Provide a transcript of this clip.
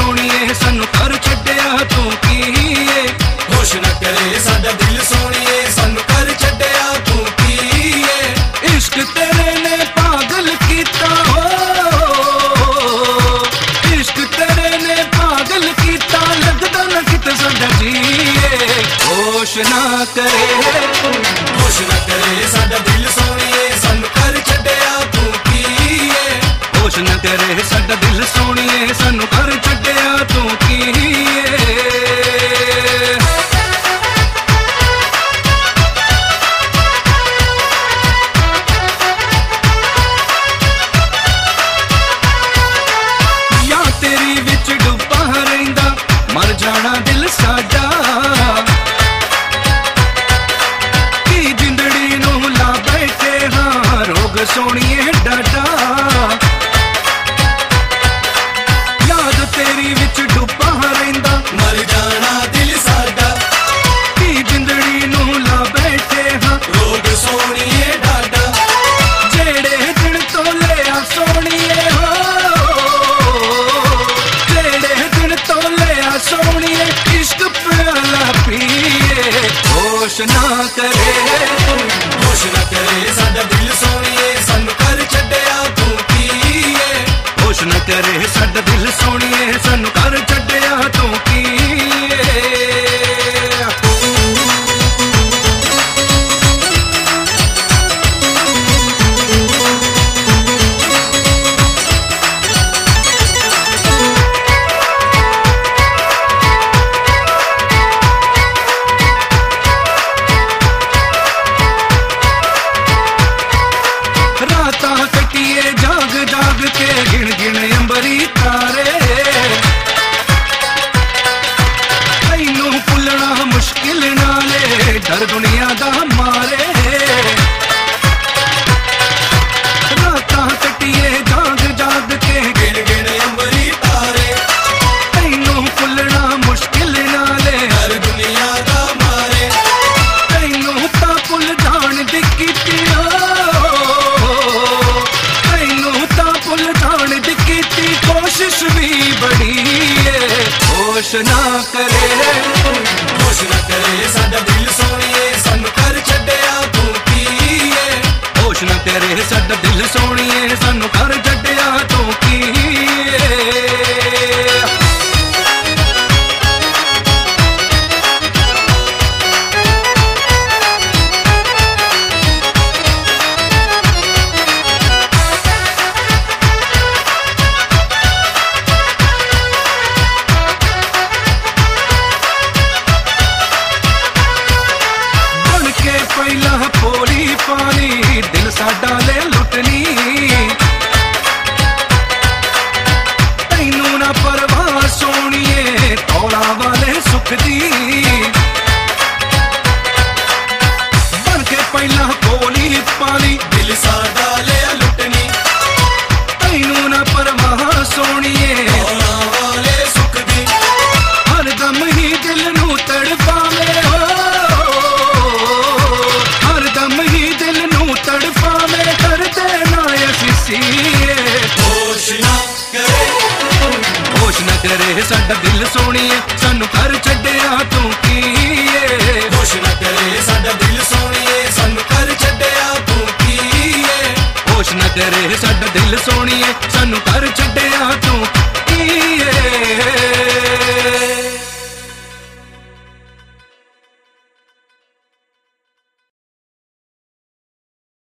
सोनिए सानू कर छड्डिया तू की है। होश न करे साडा दिल सोनिए सानू कर छड्डिया तू की है। इश्क तेरे ने पागल कीता हो, इश्क तेरे ने पागल कीता लगदा न किते साडा जीए। होश ना करे, होश न करे साडा दिल सोनिए सानू कर छड्डिया तू की है। होश न करे साडा दिल सोनिए सानू कर छड्डिया तू की है। या तेरी विच डुब्बा रहिंदा मर जाना दिल साडा, की जिंदड़ी नू ला बैठे हाँ रोग सोनिए डाडा। याद तेरी विच डुब्बा रहिंदा मर जाना दिल साडा, की जिंदड़ी नू ला बैठे हाँ रोग सोनिए डाडा। जेड़े दिन तो लिया सोनिए हो, जेड़े दिन तो लिया सोनिए इश्क प्याला पिए। होश ना करे, होश न करे साडा दिल सोनिए सानू कर छड्डिया तू की है। होश न करे साडा दिल सोनिए सानू कर छड्डिया तू की है। रातां कटिए जाग जाग के गिण गिण अंबरी तारे, तैनू भुलना मुश्किल नाले डर दुनिया दा मारे। रातां कटिए जाग जाग के गिण गिण अंबरी तारे, तैनू भुलना मुश्किल नाले हर दुनिया दा मारे। तैनू तां भुल जान दी कीती कोशिश भी बड़ी है। होश ना करे, होश न करे साडा दिल सोनिए सानू कर छड्डिया तू की है। होश न करे साडा दिल सोनिए सानू कर छड्डिया तू की है। पहला पोली पानी दिल साडा ले लुटनी, तैनू ना परवाह सोनिए कौड़ा वाले सुख दी। बन के पहला पोली पानी दिल साडा ले लुटनी, तैनू ना परवाह सोनिए कौड़ा वाले सुख दी। हर दम ही दिल नू तड़पावे हो, होश न करे साडा दिल सोनिए सानू कर छड्डिया तू की है। होश न करे साडा दिल सोनिए सानू कर छड्डिया तू की है। होश न करे साडा दिल सोनिए सानू कर छड्डिया